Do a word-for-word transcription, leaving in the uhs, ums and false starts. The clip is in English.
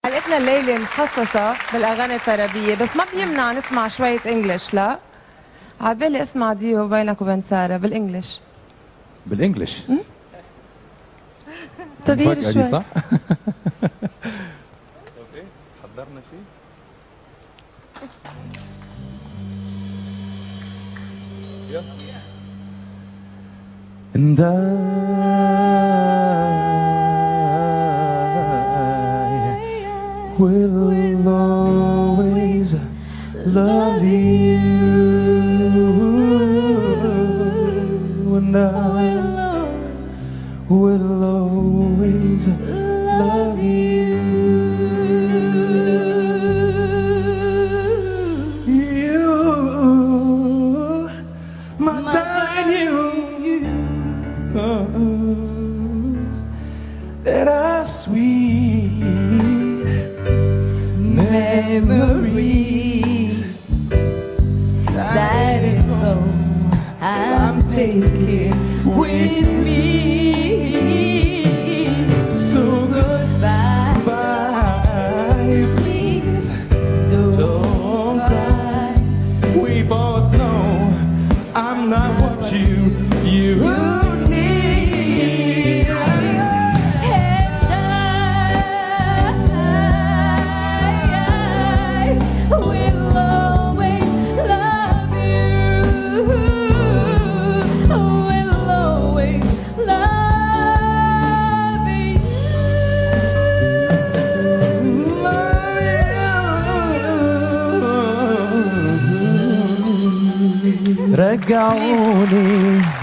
حلقتنا الليلة مخصصة بالأغاني الطربية، بس ما بيمنع نسمع شوية إنجلش. لا عبالي اسمع ديو بينك وبين سارة بالإنجلش. بالإنجلش؟ تغيير شوي صح؟ اوكي حضرنا شيء؟ And I will always love you, and I will always love you. You, my darling, you, uh, that are sweet memories. That is all I'm taking with me. So goodbye, bye. Please don't, Don't cry. We both know I'm not what you you need. رجعوني